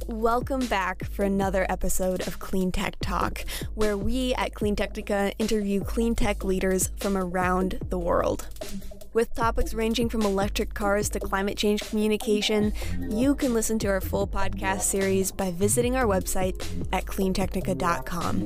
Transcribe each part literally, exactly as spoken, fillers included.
Welcome back for another episode of Clean Tech Talk, where we at Clean Technica interview clean tech leaders from around the world. With topics ranging from electric cars to climate change communication, you can listen to our full podcast series by visiting our website at clean technica dot com.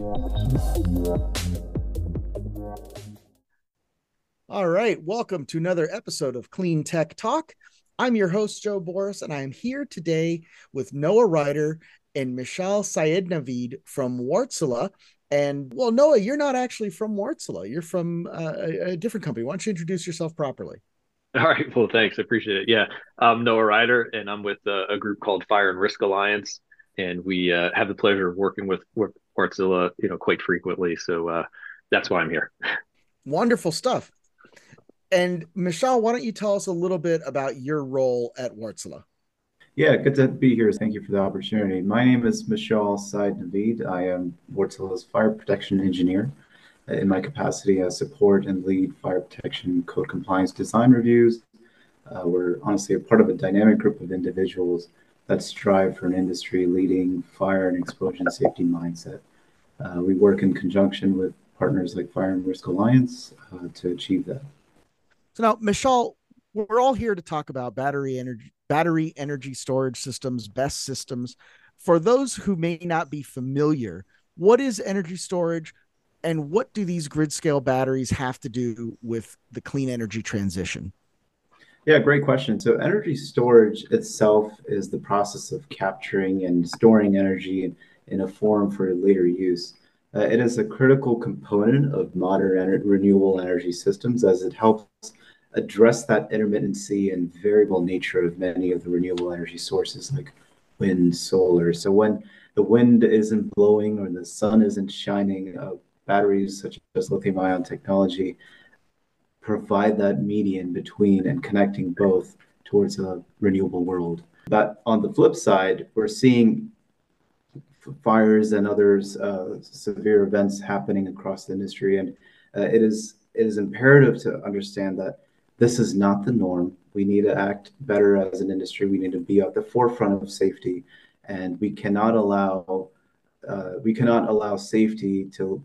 All right, welcome to another episode of Clean Tech Talk. I'm your host, Joe Boris, and I am here today with Noah Ryder and Michal Saidnavid from Wärtsilä. And, well, Noah, you're not actually from Wärtsilä. You're from uh, a, a different company. Why don't you introduce yourself properly? All right. Well, thanks. I appreciate it. Yeah. I'm Noah Ryder, and I'm with a, a group called Fire and Risk Alliance. And we uh, have the pleasure of working with, with Wärtsilä, you know, quite frequently. So uh, that's why I'm here. Wonderful stuff. And Michal, why don't you tell us a little bit about your role at Wärtsilä? Yeah, good to be here. Thank you for the opportunity. My name is Michal Saidnavid. I am Wärtsilä's fire protection engineer. In my capacity, I support and lead fire protection code compliance design reviews. Uh, we're honestly a part of a dynamic group of individuals that strive for an industry-leading fire and explosion safety mindset. Uh, we work in conjunction with partners like Fire and Risk Alliance uh, to achieve that. So now, Michal, we're all here to talk about battery energy, battery energy storage systems, BESS systems. For those who may not be familiar, what is energy storage, and what do these grid scale batteries have to do with the clean energy transition? Yeah, great question. So energy storage itself is the process of capturing and storing energy in, in a form for later use. Uh, it is a critical component of modern ener- renewable energy systems, as it helps address that intermittency and variable nature of many of the renewable energy sources like wind, solar. So when the wind isn't blowing or the sun isn't shining, uh, batteries such as lithium ion technology provide that median between and connecting both towards a renewable world. But on the flip side, we're seeing fires and others uh, severe events happening across the industry, and uh, it is it is imperative to understand that this is not the norm. We need to act better as an industry. We need to be at the forefront of safety, and we cannot allow uh, we cannot allow safety to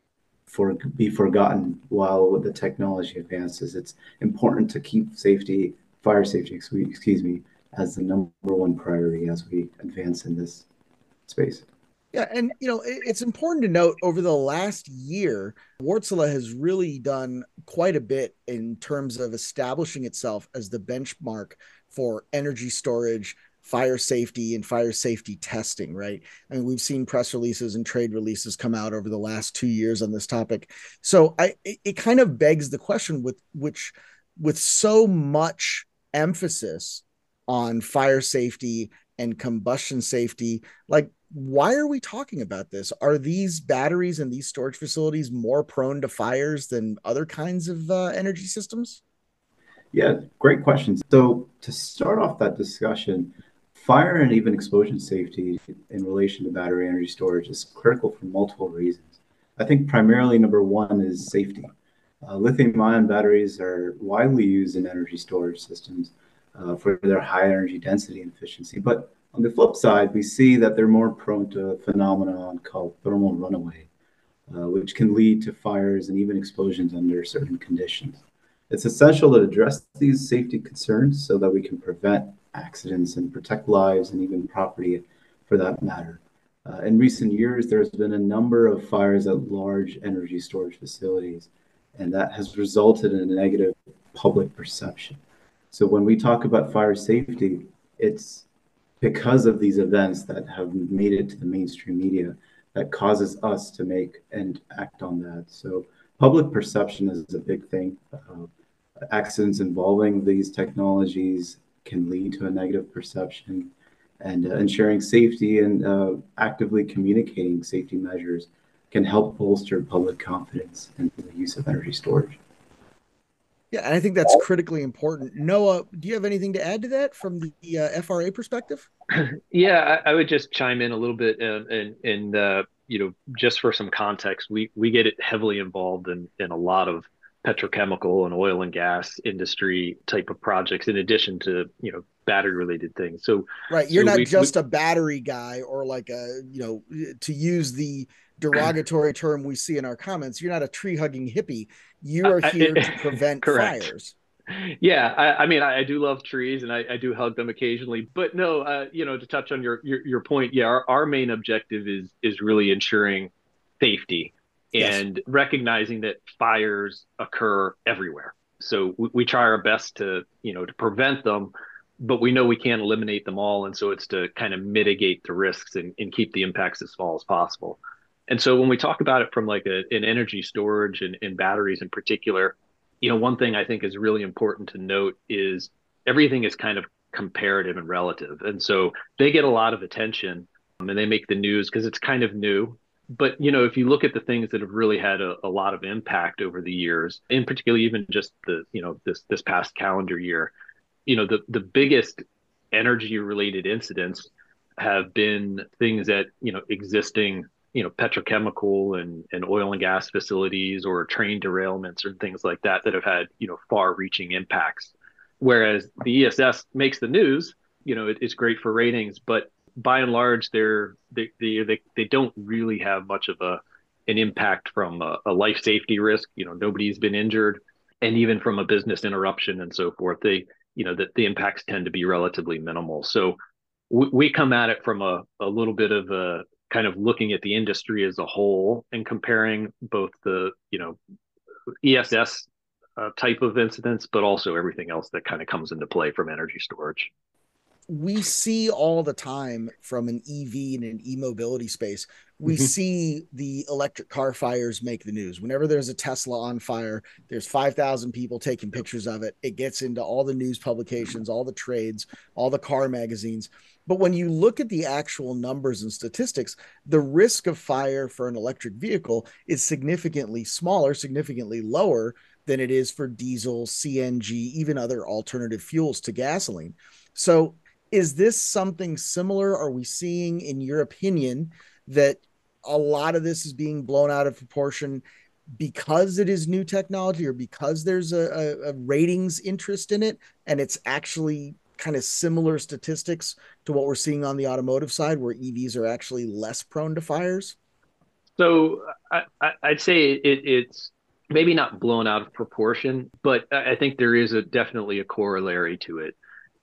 for be forgotten while the technology advances. It's important to keep safety, fire safety, excuse me, as the number one priority as we advance in this space. Yeah, and you know, it's important to note over the last year, Wärtsilä has really done quite a bit in terms of establishing itself as the benchmark for energy storage, fire safety, and fire safety testing, right? I mean, we've seen press releases and trade releases come out over the last two years on this topic. So I it, it kind of begs the question with which with so much emphasis on fire safety and combustion safety, like, why are we talking about this? Are these batteries and these storage facilities more prone to fires than other kinds of uh, energy systems? Yeah, great questions. So to start off that discussion, fire and even explosion safety in relation to battery energy storage is critical for multiple reasons. I think primarily number one is safety. Uh, lithium ion batteries are widely used in energy storage systems uh, for their high energy density and efficiency. But on the flip side, we see that they're more prone to a phenomenon called thermal runaway, uh, which can lead to fires and even explosions under certain conditions. It's essential to address these safety concerns so that we can prevent accidents and protect lives and even property for that matter. Uh, in recent years, there's been a number of fires at large energy storage facilities, and that has resulted in a negative public perception. So when we talk about fire safety, it's because of these events that have made it to the mainstream media that causes us to make and act on that. So public perception is a big thing. Uh, accidents involving these technologies can lead to a negative perception, and uh, ensuring safety and uh, actively communicating safety measures can help bolster public confidence in the use of energy storage. Yeah, and I think that's critically important. Noah, do you have anything to add to that from the uh, F R A perspective? Yeah, I, I would just chime in a little bit, and and, and uh, you know, just for some context, we we get it heavily involved in in a lot of petrochemical and oil and gas industry type of projects, in addition to, you know, battery related things. So, right. You're so not we, just we, a battery guy, or like a, you know, to use the derogatory term we see in our comments, you're not a tree hugging hippie. You are here to prevent correct. fires. Yeah, I, I mean, I, I do love trees, and I, I do hug them occasionally. But no, uh, you know, to touch on your your, your point, yeah, our, our main objective is is really ensuring safety and yes. recognizing that fires occur everywhere. So we, we try our best to, you know, to prevent them, but we know we can't eliminate them all. And so it's to kind of mitigate the risks and, and keep the impacts as small as possible. And so when we talk about it from like a, an energy storage and, and batteries in particular, you know, one thing I think is really important to note is everything is kind of comparative and relative. And so they get a lot of attention um, and they make the news because it's kind of new. But, you know, if you look at the things that have really had a, a lot of impact over the years, in particular, even just the, you know, this this past calendar year, you know, the, the biggest energy related incidents have been things that, you know, existing, you know, petrochemical and, and oil and gas facilities or train derailments or things like that that have had, you know, far reaching impacts. Whereas the E S S makes the news, you know, it, it's great for ratings, but by and large, they're, they, they, they, they don't really have much of a, an impact from a, a life safety risk. You know, nobody's been injured, and even from a business interruption and so forth, they, you know, that the impacts tend to be relatively minimal. So we, we come at it from a, a little bit of a kind of looking at the industry as a whole and comparing both the, you know, E S S uh, type of incidents, but also everything else that kind of comes into play from energy storage. We see all the time from an E V and an e-mobility space, we mm-hmm. see the electric car fires make the news. Whenever there's a Tesla on fire, there's five thousand people taking pictures of it. It gets into all the news publications, all the trades, all the car magazines. But when you look at the actual numbers and statistics, the risk of fire for an electric vehicle is significantly smaller, significantly lower than it is for diesel, C N G, even other alternative fuels to gasoline. So is this something similar? Are we seeing, in your opinion, that a lot of this is being blown out of proportion because it is new technology or because there's a, a, a ratings interest in it, and it's actually kind of similar statistics to what we're seeing on the automotive side, where E Vs are actually less prone to fires? So I, I'd say it, it's maybe not blown out of proportion, but I think there is a definitely a corollary to it.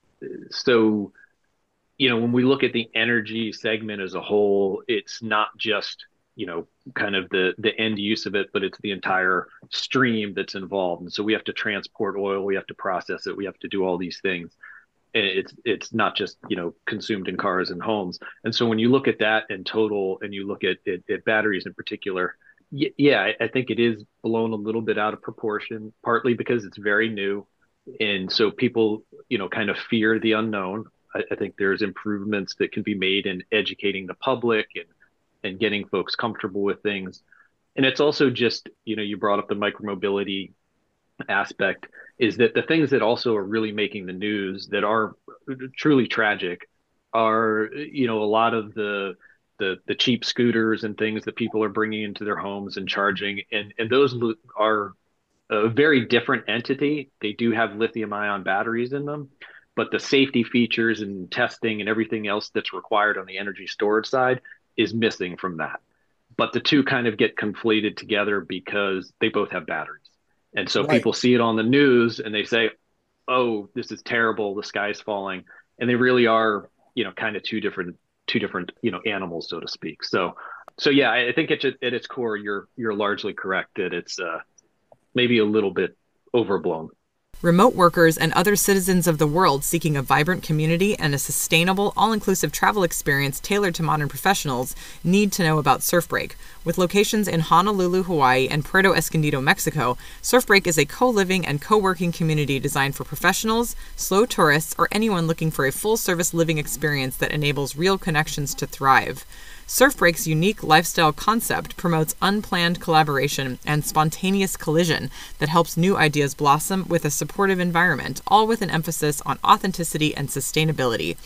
So, you know, when we look at the energy segment as a whole, it's not just, you know, kind of the, the end use of it, but it's the entire stream that's involved. And so we have to transport oil, we have to process it, we have to do all these things. And it's it's not just, you know, consumed in cars and homes. And so when you look at that in total and you look at, at, at batteries in particular, y- yeah, I, I think it is blown a little bit out of proportion, partly because it's very new. And so people, you know, kind of fear the unknown. I, I think there's improvements that can be made in educating the public and, and getting folks comfortable with things. And it's also just, you know, you brought up the micromobility aspect, is that the things that also are really making the news that are truly tragic are, you know, a lot of the the the cheap scooters and things that people are bringing into their homes and charging. And, and those are a very different entity. They do have lithium ion batteries in them, but the safety features and testing and everything else that's required on the energy storage side is missing from that. But the two kind of get conflated together because they both have batteries. And so right. people see it on the news and they say, oh, this is terrible, the sky's falling. And they really are, you know, kind of two different, two different, you know, animals, so to speak. So, so yeah, I think it's, at its core, you're, you're largely correct that it's uh, maybe a little bit overblown. Remote workers and other citizens of the world seeking a vibrant community and a sustainable, all-inclusive travel experience tailored to modern professionals need to know about Surfbreak. With locations in Honolulu, Hawaii, and Puerto Escondido, Mexico, Surfbreak is a co-living and co-working community designed for professionals, slow tourists, or anyone looking for a full-service living experience that enables real connections to thrive. Surfbreak's unique lifestyle concept promotes unplanned collaboration and spontaneous collision that helps new ideas blossom with a supportive environment, all with an emphasis on authenticity and sustainability.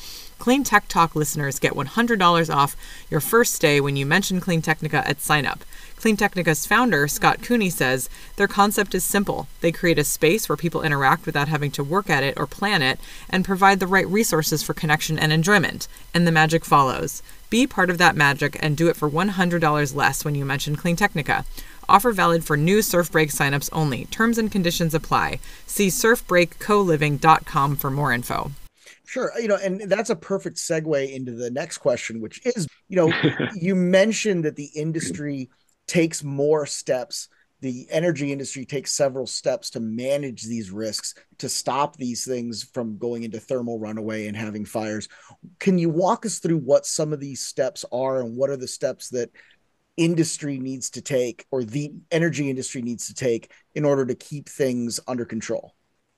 Clean Tech Talk listeners get one hundred dollars off your first stay when you mention Clean Technica at sign up. Clean Technica's founder, Scott Cooney, says their concept is simple. They create a space where people interact without having to work at it or plan it, and provide the right resources for connection and enjoyment. And the magic follows. Be part of that magic and do it for one hundred dollars less when you mention Clean Technica. Offer valid for new Surf Break signups only. Terms and conditions apply. See surf break co living dot com for more info. Sure. You know, and that's a perfect segue into the next question, which is, you know, you mentioned that the industry takes more steps. The energy industry takes several steps to manage these risks, to stop these things from going into thermal runaway and having fires. Can you walk us through what some of these steps are, and what are the steps that industry needs to take, or the energy industry needs to take, in order to keep things under control?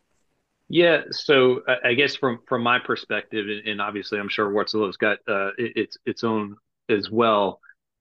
Yeah, so I guess from from my perspective, and obviously I'm sure Wärtsilä's got uh, its its own as well,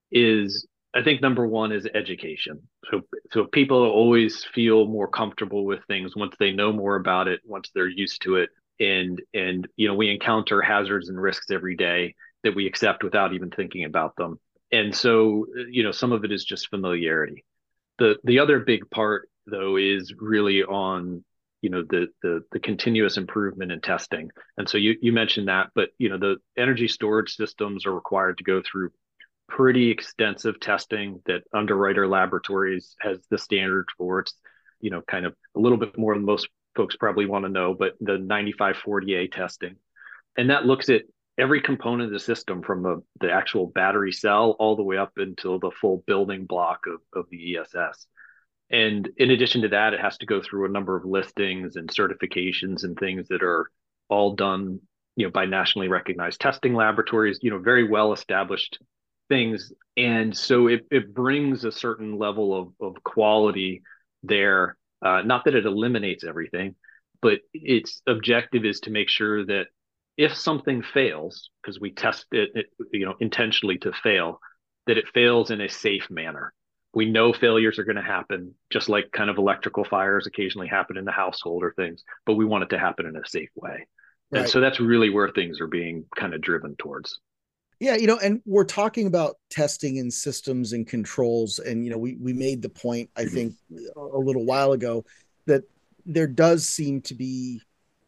is I think number one is education. So so people always feel more comfortable with things once they know more about it, once they're used to it, and and you know we encounter hazards and risks every day that we accept without even thinking about them, and so you know some of it is just familiarity. The the other big part though is really on you know the the the continuous improvement in testing. And so you you mentioned that, but you know the energy storage systems are required to go through pretty extensive testing that Underwriter Laboratories has the standard for. It's you know kind of a little bit more than most folks probably want to know, but the ninety-five forty A testing, and that looks at every component of the system, from the, the actual battery cell all the way up until the full building block of, of the E S S. And in addition to that, it has to go through a number of listings and certifications and things that are all done, you know, by nationally recognized testing laboratories, you know, very well established things. And so it, it brings a certain level of, of quality there. Uh, not that it eliminates everything, but its objective is to make sure that if something fails, because we test it, it, you know, intentionally to fail, that it fails in a safe manner. We know failures are going to happen, just like kind of electrical fires occasionally happen in the household or things, but we want it to happen in a safe way. Right. And so that's really where things are being kind of driven towards. Yeah, you know, and we're talking about testing and systems and controls. And, you know, we, we made the point, I think, a little while ago, that there does seem to be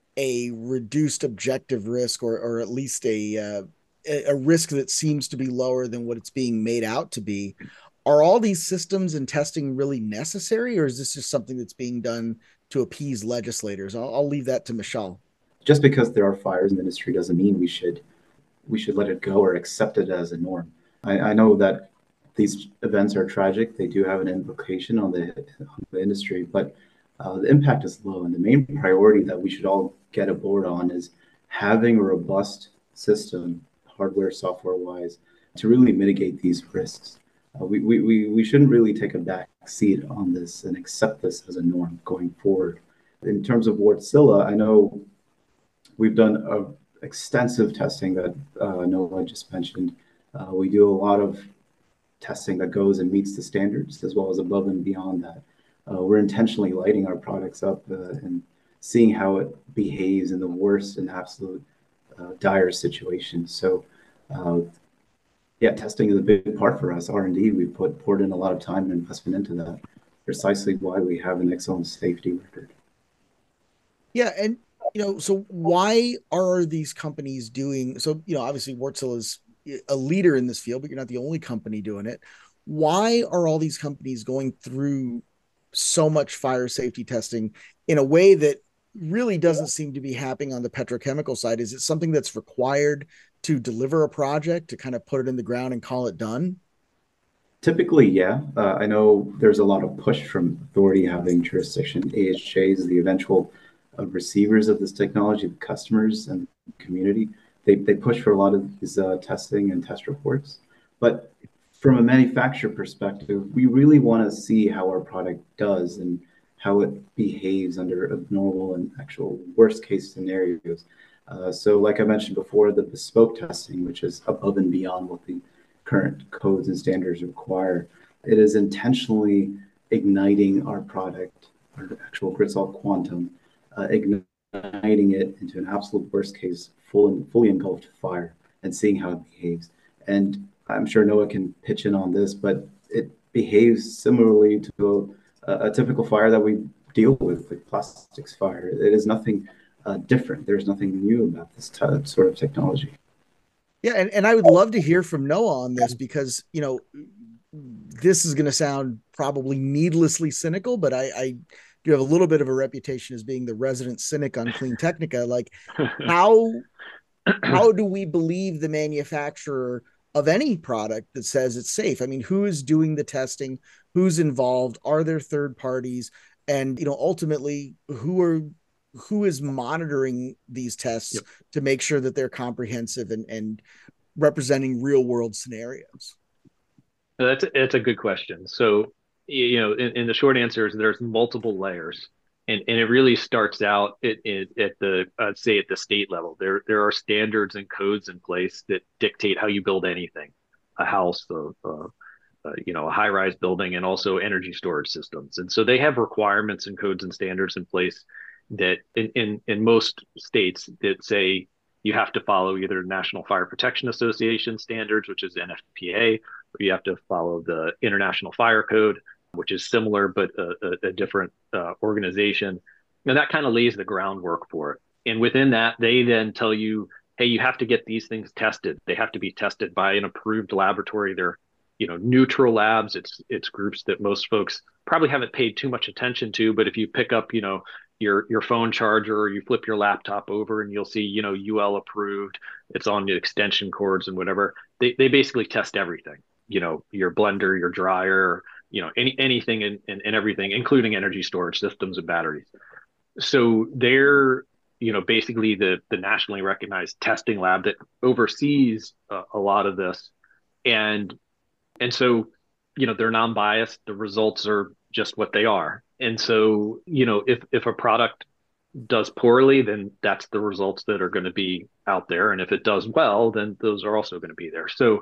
a reduced objective risk, or, or at least a, uh, a risk that seems to be lower than what it's being made out to be. Are all these systems and testing really necessary, or is this just something that's being done to appease legislators? I'll, I'll leave that to Michelle. Just because there are fires in the industry doesn't mean we should we should let it go or accept it as a norm. I, I know that these events are tragic. They do have an implication on the, on the industry, but uh, the impact is low. And the main priority that we should all get aboard on is having a robust system, hardware, software-wise, to really mitigate these risks. Uh, we, we, we shouldn't really take a back seat on this and accept this as a norm going forward. In terms of Wärtsilä, I know we've done a extensive testing that uh, Noah just mentioned. Uh, we do a lot of testing that goes and meets the standards, as well as above and beyond that. Uh, we're intentionally lighting our products up uh, and seeing how it behaves in the worst and absolute uh, dire situations. So, uh, yeah, testing is a big part for us. R and D, we've put poured in a lot of time and investment into that. Precisely why we have an excellent safety record. Yeah, and you know, so why are these companies doing so? You know, obviously Wärtsilä is a leader in this field, but you're not the only company doing it. Why are all these companies going through so much fire safety testing in a way that really doesn't seem to be happening on the petrochemical side? Is it something that's required to deliver a project, to kind of put it in the ground and call it done? Typically, yeah. Uh, I know there's a lot of push from authority having jurisdiction. A H Js, the eventual uh, receivers of this technology, the customers and the community, they, they push for a lot of these uh, testing and test reports. But from a manufacturer perspective, we really want to see how our product does and how it behaves under abnormal and actual worst case scenarios. Uh, so like I mentioned before, the bespoke testing, which is above and beyond what the current codes and standards require, it is intentionally igniting our product, our actual GritSalt Quantum, uh, igniting igniting it into an absolute worst case, full, fully engulfed fire and seeing how it behaves. And I'm sure Noah can pitch in on this, but it behaves similarly to a, a typical fire that we deal with, like plastics fire. It is nothing uh, different. There's nothing new about this t- sort of technology. Yeah, and, and I would love to hear from Noah on this because, you know, this is going to sound probably needlessly cynical, but I, I do have a little bit of a reputation as being the resident cynic on Clean Technica. Like, how how do we believe the manufacturer of any product that says it's safe? I mean, who is doing the testing? Who's involved? Are there third parties? And, you know, ultimately, who are who is monitoring these tests yep. to make sure that they're comprehensive and, and representing real world scenarios? That's a, that's a good question. So, you know, in, in the short answer is there's multiple layers, and, and it really starts out at, at, at the, I'd say at the state level. There, there are standards and codes in place that dictate how you build anything, a house, a, a, a you know, a high-rise building, and also energy storage systems. And so they have requirements and codes and standards in place that in, in, in most states that say you have to follow either National Fire Protection Association standards, which is N F P A, or you have to follow the International Fire Code, which is similar but a, a, a different uh, organization. And that kind of lays the groundwork for it. And within that, they then tell you, hey, you have to get these things tested. They have to be tested by an approved laboratory. They're, you know, neutral labs. It's it's groups that most folks probably haven't paid too much attention to. But if you pick up, you know, your your phone charger, or you flip your laptop over and you'll see, you know, U L approved, it's on the extension cords and whatever. They they basically test everything, you know, your blender, your dryer, you know, any anything and, and, and everything, including energy storage systems and batteries. So they're, you know, basically the the nationally recognized testing lab that oversees uh, a lot of this. And and so, you know, they're non-biased. The results are just what they are. And so, you know, if, if a product does poorly, then that's the results that are going to be out there. And if it does well, then those are also going to be there. So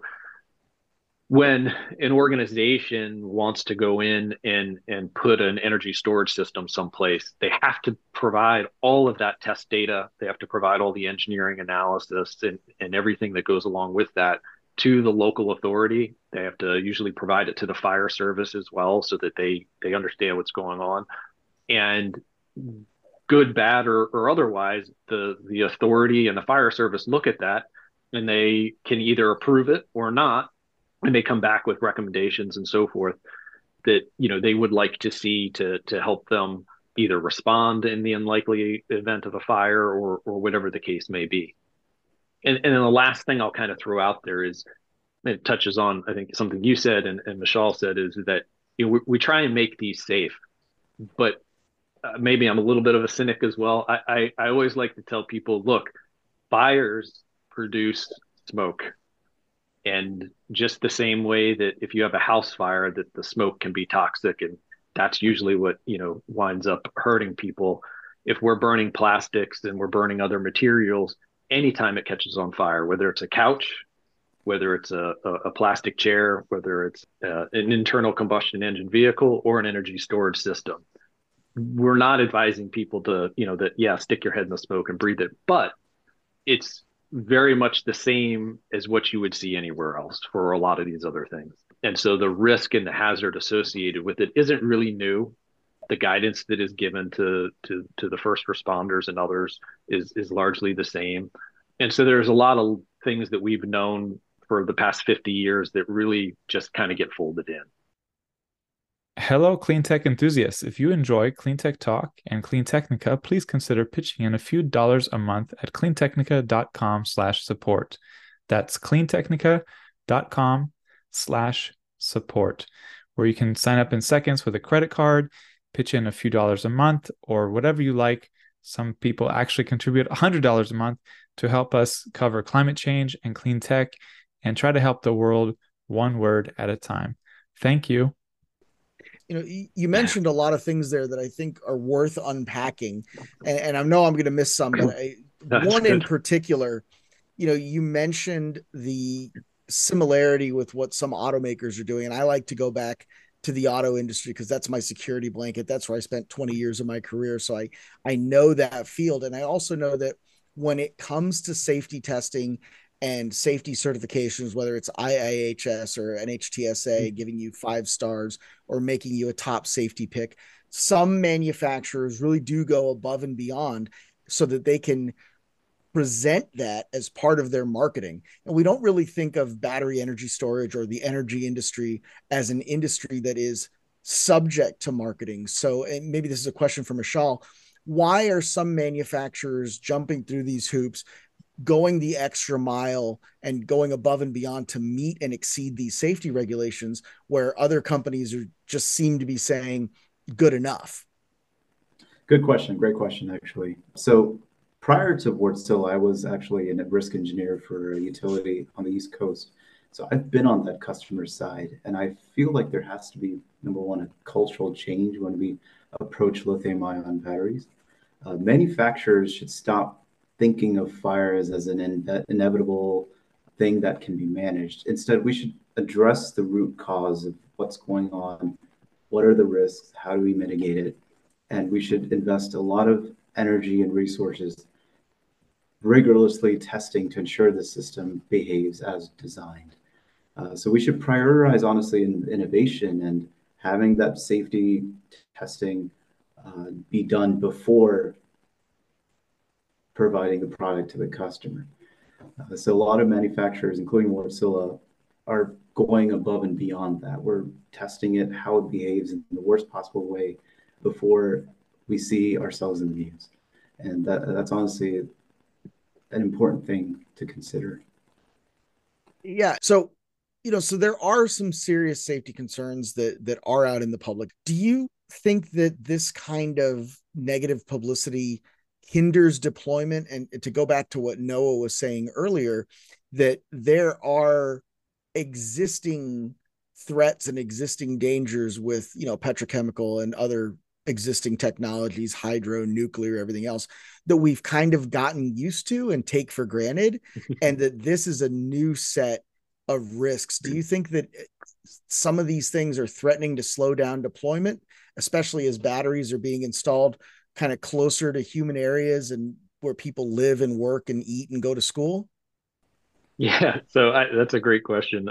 when an organization wants to go in and, and put an energy storage system someplace, they have to provide all of that test data. They have to provide all the engineering analysis and, and everything that goes along with that to the local authority. They have to usually provide it to the fire service as well, so that they they understand what's going on. And good, bad, or, or otherwise, the the authority and the fire service look at that, and they can either approve it or not, and they come back with recommendations and so forth that, you know, they would like to see to to help them either respond in the unlikely event of a fire, or or whatever the case may be. And, and then the last thing I'll kind of throw out there is, it touches on, I think, something you said and, and Michelle said, is that, you know, we, we try and make these safe, but uh, maybe I'm a little bit of a cynic as well. I, I, I always like to tell people, look, fires produce smoke. And just the same way that if you have a house fire, that the smoke can be toxic, and that's usually what, you know, winds up hurting people. If we're burning plastics and we're burning other materials, anytime it catches on fire, whether it's a couch, whether it's a, a, a plastic chair, whether it's uh, an internal combustion engine vehicle or an energy storage system, we're not advising people to, you know, that, yeah, stick your head in the smoke and breathe it, but it's very much the same as what you would see anywhere else for a lot of these other things. And so the risk and the hazard associated with it isn't really new. The guidance that is given to to to the first responders and others is is largely the same. And so there's a lot of things that we've known for the past fifty years that really just kind of get folded in. Hello, clean tech enthusiasts. If you enjoy Clean Tech Talk and Clean Technica, please consider pitching in a few dollars a month at cleantechnica.com slash support. That's cleantechnica.com slash support, where you can sign up in seconds with a credit card, pitch in a few dollars a month, or whatever you like. Some people actually contribute one hundred dollars a month to help us cover climate change and clean tech and try to help the world one word at a time. Thank you. You know, you mentioned a lot of things there that I think are worth unpacking, and, and I know I'm going to miss some, but I, one good. in particular, you know, you mentioned the similarity with what some automakers are doing, and I like to go back to the auto industry because that's my security blanket. That's where I spent twenty years of my career. So I, I know that field. And I also know that when it comes to safety testing and safety certifications, whether it's I I H S or N H T S A giving you five stars or making you a top safety pick, some manufacturers really do go above and beyond so that they can present that as part of their marketing. And we don't really think of battery energy storage or the energy industry as an industry that is subject to marketing. So, and maybe this is a question for Michelle, why are some manufacturers jumping through these hoops, going the extra mile and going above and beyond to meet and exceed these safety regulations where other companies are just seem to be saying good enough? Good question. Great question, actually. So prior to Wärtsilä, I was actually a risk engineer for a utility on the East Coast. So I've been on that customer side, and I feel like there has to be, number one, a cultural change when we approach lithium-ion batteries. Uh, manufacturers should stop thinking of fires as an in- inevitable thing that can be managed. Instead, we should address the root cause of what's going on, what are the risks, how do we mitigate it, and we should invest a lot of energy and resources rigorously testing to ensure the system behaves as designed. Uh, so we should prioritize, honestly, in innovation and having that safety testing uh, be done before providing the product to the customer. Uh, so a lot of manufacturers, including Wärtsilä, are going above and beyond that. We're testing it, how it behaves in the worst possible way before we see ourselves in the news. And that, that's honestly an important thing to consider. Yeah. So, you know, so there are some serious safety concerns that that are out in the public. Do you think that this kind of negative publicity hinders deployment? And to go back to what Noah was saying earlier, that there are existing threats and existing dangers with, you know, petrochemical and other existing technologies, hydro, nuclear, everything else that we've kind of gotten used to and take for granted, and that this is a new set of risks. Do you think that some of these things are threatening to slow down deployment, especially as batteries are being installed kind of closer to human areas and where people live and work and eat and go to school? Yeah, so I, that's a great question.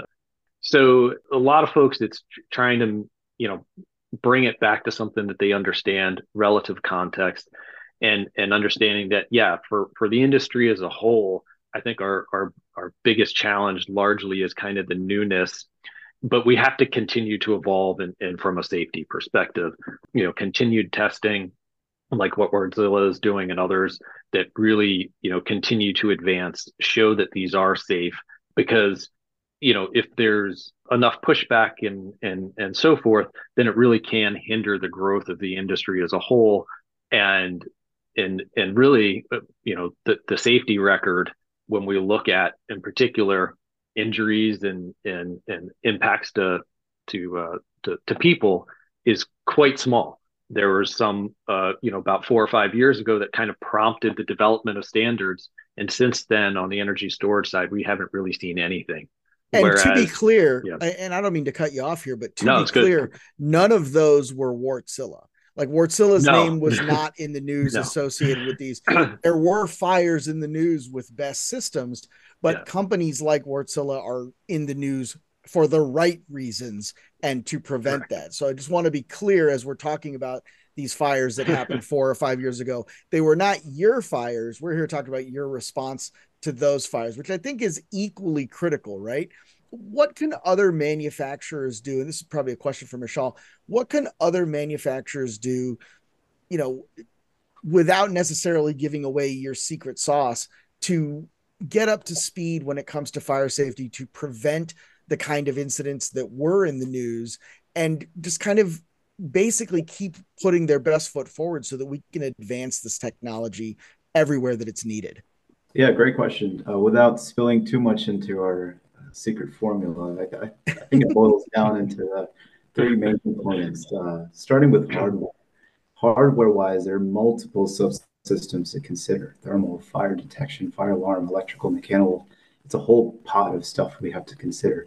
So a lot of folks, it's trying to, you know, bring it back to something that they understand, relative context, and and understanding that, yeah, for for the industry as a whole, I think our our our biggest challenge largely is kind of the newness, but we have to continue to evolve, and, and from a safety perspective, you know, continued testing, like what Wärtsilä is doing and others that really, you know, continue to advance, show that these are safe, because, you know, if there's enough pushback and and and so forth, then it really can hinder the growth of the industry as a whole. And and and really, you know, the, the safety record, when we look at, in particular, injuries and and and impacts to to uh, to, to people, is quite small. There was some, uh, you know, about four or five years ago that kind of prompted the development of standards, and since then, on the energy storage side, we haven't really seen anything. And Whereas, to be clear, yeah. and I don't mean to cut you off here, but to No, be it's good. clear, none of those were Wärtsilä. Like Wärtsilä's No. name was not in the news No. associated with these. There were fires in the news with Best Systems, but Yeah. companies like Wärtsilä are in the news for the right reasons and to prevent Correct. that. So I just want to be clear, as we're talking about these fires that happened four or five years ago, they were not your fires. We're here talking about your response to those fires, which I think is equally critical, right? What can other manufacturers do? And this is probably a question for Michelle. What can other manufacturers do, you know, without necessarily giving away your secret sauce, to get up to speed when it comes to fire safety, to prevent the kind of incidents that were in the news, and just kind of basically keep putting their best foot forward so that we can advance this technology everywhere that it's needed? Yeah, great question. Uh, without spilling too much into our uh, secret formula, I, I, I think it boils down into uh, three main components, uh, starting with hardware. Hardware-wise, there are multiple subsystems to consider: thermal, fire detection, fire alarm, electrical, mechanical. It's a whole pot of stuff we have to consider.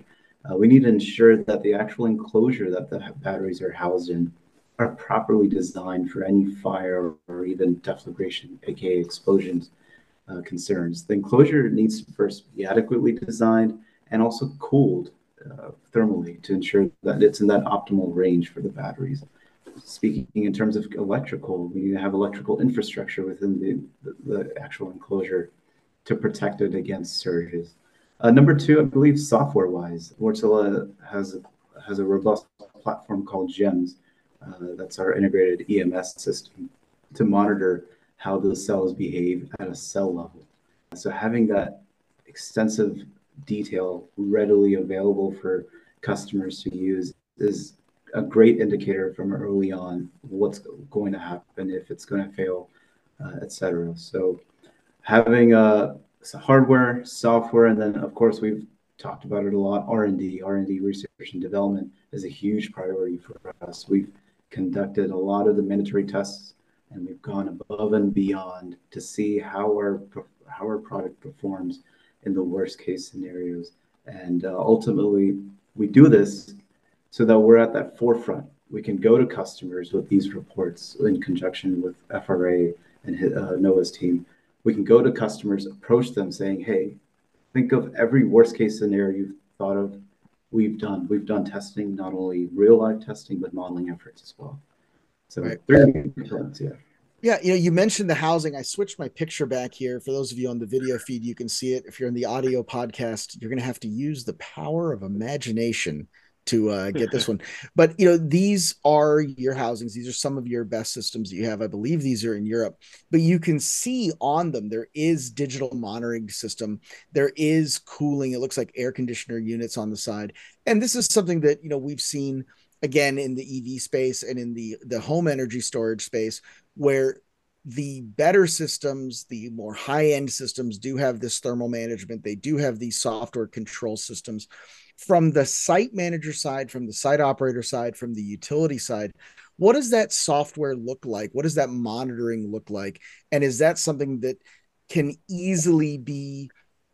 Uh, we need to ensure that the actual enclosure that the batteries are housed in are properly designed for any fire or even deflagration, aka explosions, uh, concerns. The enclosure needs to first be adequately designed and also cooled uh, thermally to ensure that it's in that optimal range for the batteries. Speaking in terms of electrical, we need to have electrical infrastructure within the, the, the actual enclosure to protect it against surges. Uh, number two, I believe software-wise, Wärtsilä has a, has a robust platform called GEMS. Uh, that's our integrated E M S system to monitor how the cells behave at a cell level. So having that extensive detail readily available for customers to use is a great indicator from early on what's going to happen, if it's going to fail, uh, et cetera. So having a hardware, software, and then of course we've talked about it a lot, R and D, R and D, research and development is a huge priority for us. We've conducted a lot of the mandatory tests, and we've gone above and beyond to see how our how our product performs in the worst case scenarios. And uh, ultimately, we do this so that we're at that forefront. We can go to customers with these reports in conjunction with F R A and uh, NOAA's team. We can go to customers, approach them saying, hey, think of every worst case scenario you've thought of. We've done. We've done testing, not only real life testing, but modeling efforts as well. So right. Three components, yeah. Yeah, you know, you mentioned the housing. I switched my picture back here. For those of you on the video feed, you can see it. If you're in the audio podcast, you're going to have to use the power of imagination to uh, get this one. But, you know, these are your housings. These are some of your best systems that you have. I believe these are in Europe. But you can see on them, there is digital monitoring system. There is cooling. It looks like air conditioner units on the side. And this is something that, you know, we've seen, again, in the E V space and in the, the home energy storage space, where the better systems, the more high-end systems do have this thermal management. They do have these software control systems. From the site manager side, from the site operator side, from the utility side, what does that software look like? What does that monitoring look like? And is that something that can easily be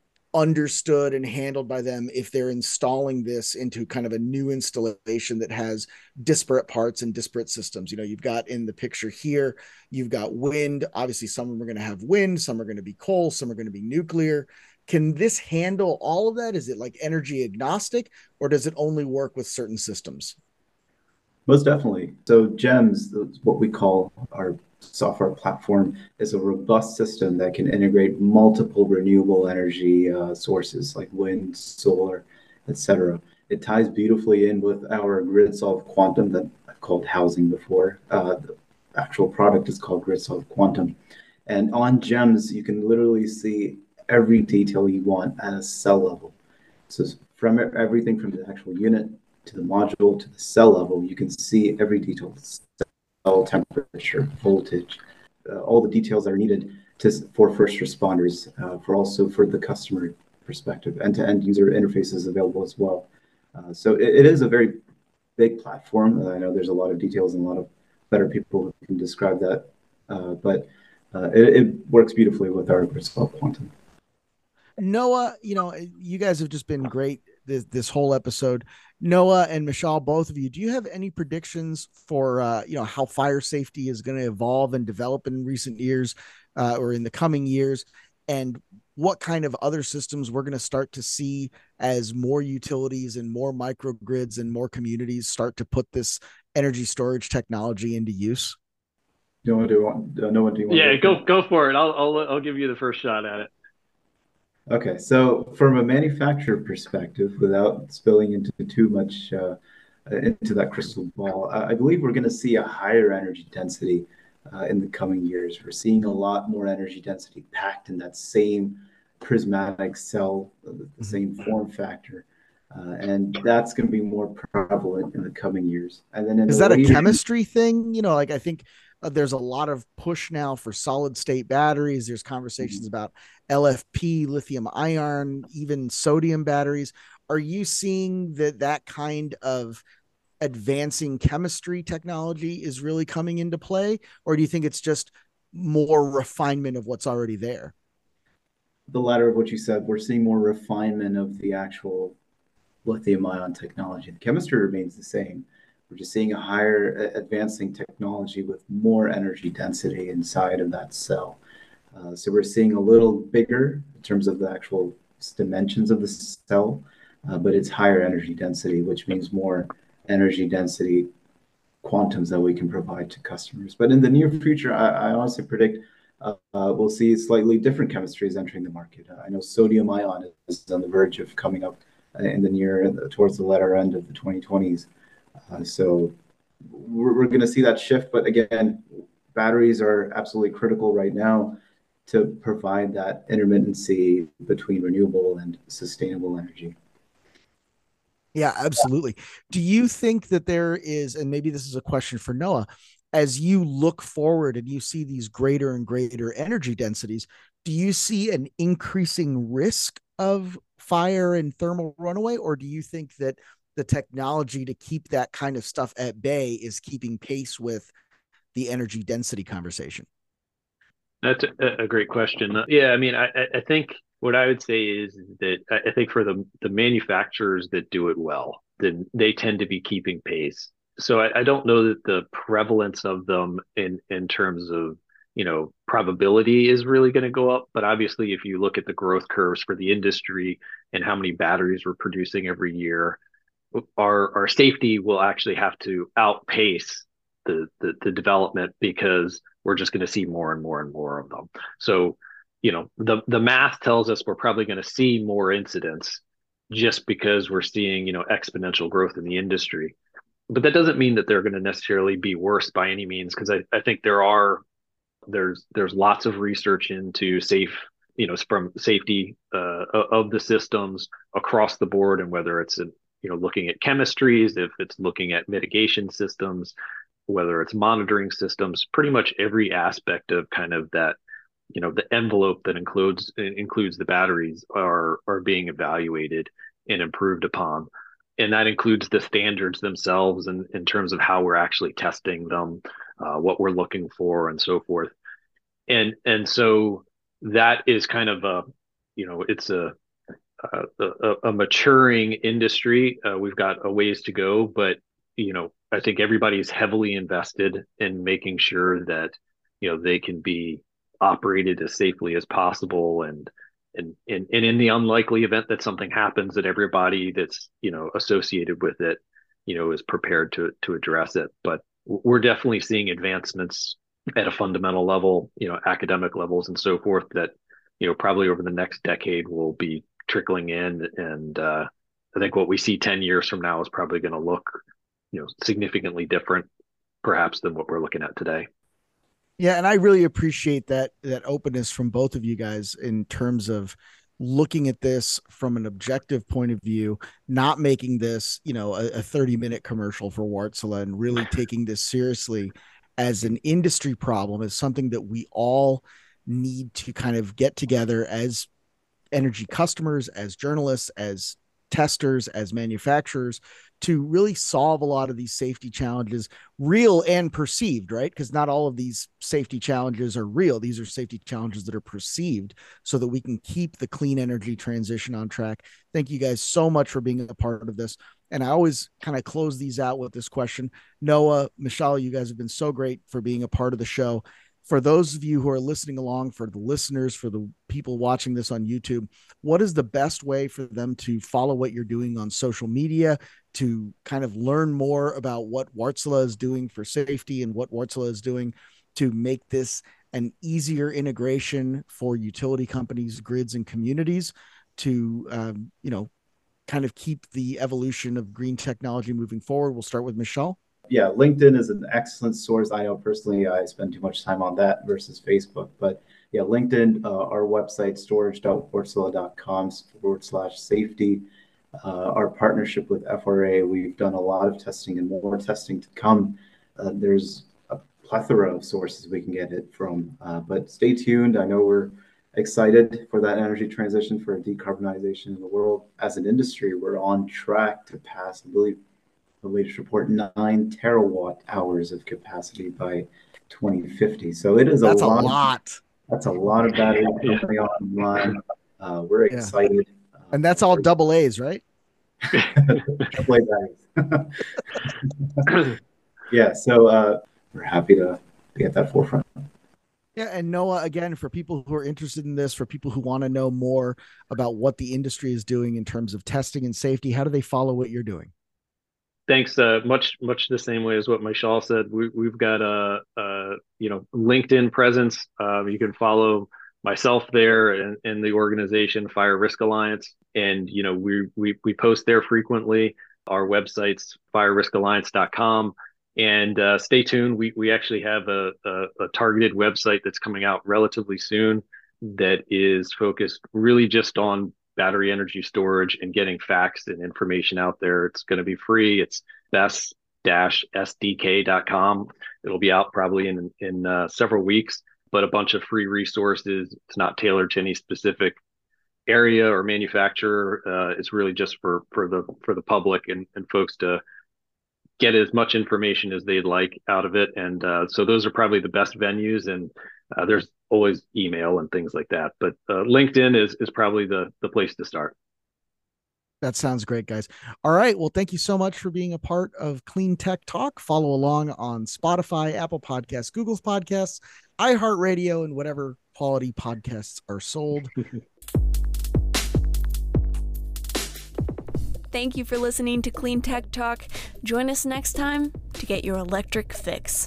understood and handled by them if they're installing this into kind of a new installation that has disparate parts and disparate systems? You know, you've got in the picture here, you've got wind. Obviously, some of them are going to have wind, some are going to be coal, some are going to be nuclear. Can this handle all of that? Is it like energy agnostic, or does it only work with certain systems? Most definitely. So GEMS, what we call our software platform, is a robust system that can integrate multiple renewable energy uh, sources like wind, solar, et cetera. It ties beautifully in with our GridSolve Quantum that I've called housing before. Uh, the actual product is called GridSolve Quantum. And on GEMS, you can literally see every detail you want at a cell level. So from everything from the actual unit to the module to the cell level, you can see every detail, cell temperature, voltage, uh, all the details that are needed to, for first responders, uh, for also for the customer perspective. End-to-end user interfaces available as well. Uh, so it, it is a very big platform. I know there's a lot of details and a lot of better people who can describe that, uh, but uh, it, it works beautifully with our GridSolve Quantum. Noah, you know, you guys have just been great this, this whole episode. Noah and Michelle, both of you, do you have any predictions for, uh, you know, how fire safety is going to evolve and develop in recent years uh, or in the coming years? And what kind of other systems we're going to start to see as more utilities and more microgrids and more communities start to put this energy storage technology into use? Do you want to do, Noah, do you want yeah, to go, go for it. I'll, I'll, I'll give you the first shot at it. Okay, so from a manufacturer perspective, without spilling into too much uh, into that crystal ball, I believe we're going to see a higher energy density uh, in the coming years. We're seeing a lot more energy density packed in that same prismatic cell, the mm-hmm. same form factor, uh, and that's going to be more prevalent in the coming years. And then in is the that a later... chemistry thing? You know, like I think. Uh, there's a lot of push now for solid state batteries. There's conversations mm-hmm. about L F P, lithium ion, even sodium batteries. Are you seeing that that kind of advancing chemistry technology is really coming into play? Or do you think it's just more refinement of what's already there? The latter of what you said, we're seeing more refinement of the actual lithium-ion technology. The chemistry remains the same. We're just seeing a higher advancing technology with more energy density inside of that cell. Uh, so we're seeing a little bigger in terms of the actual dimensions of the cell, uh, but it's higher energy density, which means more energy density quantums that we can provide to customers. But in the near future, I, I honestly predict uh, uh, we'll see slightly different chemistries entering the market. Uh, I know sodium ion is on the verge of coming up in the near, towards the latter end of the twenty twenties. Uh, so we're, we're going to see that shift. But again, batteries are absolutely critical right now to provide that intermittency between renewable and sustainable energy. Yeah, absolutely. Do you think that there is, and maybe this is a question for Noah, as you look forward and you see these greater and greater energy densities, do you see an increasing risk of fire and thermal runaway, or do you think that the technology to keep that kind of stuff at bay is keeping pace with the energy density conversation? That's a, a great question. Uh, yeah, I mean, I, I think what I would say is that I think for the the manufacturers that do it well, then they tend to be keeping pace. So I, I don't know that the prevalence of them in in terms of, you know, probability is really going to go up. But obviously, if you look at the growth curves for the industry and how many batteries we're producing every year, our our safety will actually have to outpace the the, the development, because we're just going to see more and more and more of them. So, you know, the the math tells us we're probably going to see more incidents just because we're seeing, you know, exponential growth in the industry. But that doesn't mean that they're going to necessarily be worse by any means, because I, I think there are there's there's lots of research into safe, you know, from safety uh, of the systems across the board, and whether it's a, you know, looking at chemistries, if it's looking at mitigation systems, whether it's monitoring systems, pretty much every aspect of kind of that, you know, the envelope that includes includes the batteries are are being evaluated and improved upon. And that includes the standards themselves, and in terms of how we're actually testing them, uh, what we're looking for, and so forth. And and so that is kind of a, you know, it's a a, a, a maturing industry. Uh, we've got a ways to go, but, you know, I think everybody's heavily invested in making sure that, you know, they can be operated as safely as possible, and and and, and in the unlikely event that something happens, that everybody that's, you know, associated with it, you know, is prepared to to address it. But we're definitely seeing advancements at a fundamental level, you know, academic levels and so forth, that, you know, probably over the next decade will be trickling in. And uh, I think what we see ten years from now is probably going to look, you know, significantly different perhaps than what we're looking at today. Yeah, and I really appreciate that that openness from both of you guys in terms of looking at this from an objective point of view, not making this, you know, a, a thirty minute commercial for Wärtsilä, and really taking this seriously as an industry problem, as something that we all need to kind of get together as energy customers, as journalists, as testers, as manufacturers, to really solve a lot of these safety challenges, real and perceived, right? Because not all of these safety challenges are real. These are safety challenges that are perceived, so that we can keep the clean energy transition on track. Thank you guys so much for being a part of this. And I always kind of close these out with this question. Noah, Michelle, you guys have been so great for being a part of the show. For those of you who are listening along, for the listeners, for the people watching this on YouTube, what is the best way for them to follow what you're doing on social media, to kind of learn more about what Wärtsilä is doing for safety and what Wärtsilä is doing to make this an easier integration for utility companies, grids, and communities to, um, you know, kind of keep the evolution of green technology moving forward? We'll start with Michelle. Yeah, LinkedIn is an excellent source. I know personally I spend too much time on that versus Facebook, but yeah, LinkedIn, uh, our website, storage dot wärtsilä dot com forward slash safety. Uh, our partnership with F R A, we've done a lot of testing and more testing to come. Uh, there's a plethora of sources we can get it from, uh, but stay tuned. I know we're excited for that energy transition, for decarbonization in the world. As an industry, we're on track to pass, I believe, the latest report, nine terawatt hours of capacity by twenty fifty. So it is a that's lot. a lot. That's a lot of battery coming online. Uh, we're excited. Yeah. And that's all double A's, right? Play batteries. Yeah, so uh, we're happy to be at that forefront. Yeah, and Noah, again, for people who are interested in this, for people who want to know more about what the industry is doing in terms of testing and safety, how do they follow what you're doing? Thanks. Uh, much much the same way as what Michelle said. We, we've got a, a you know LinkedIn presence. Uh, you can follow myself there and, and the organization Fire Risk Alliance, and you know we we we post there frequently. Our website's fire risk alliance dot com. And uh, stay tuned. We we actually have a, a, a targeted website that's coming out relatively soon that is focused really just on battery energy storage and getting facts and information out there. It's going to be free. It's best dash s d k dot com. It'll be out probably in in uh, several weeks, but a bunch of free resources. It's not tailored to any specific area or manufacturer. Uh, it's really just for for the for the public and, and folks to get as much information as they'd like out of it. And uh, so those are probably the best venues. And uh, there's always email and things like that. But uh, LinkedIn is is probably the the place to start. That sounds great, guys. All right. Well, thank you so much for being a part of Clean Tech Talk. Follow along on Spotify, Apple Podcasts, Google's Podcasts, iHeartRadio, and whatever quality podcasts are sold. Thank you for listening to Clean Tech Talk. Join us next time to get your electric fix.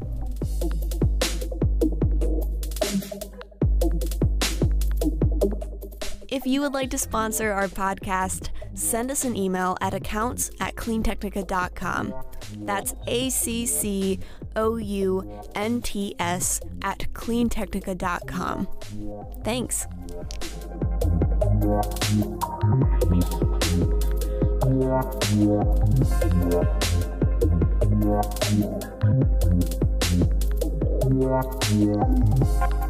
If you would like to sponsor our podcast, send us an email at accounts at clean technica dot com. That's A C C O U N T S at clean technica dot com. Thanks. Yeah.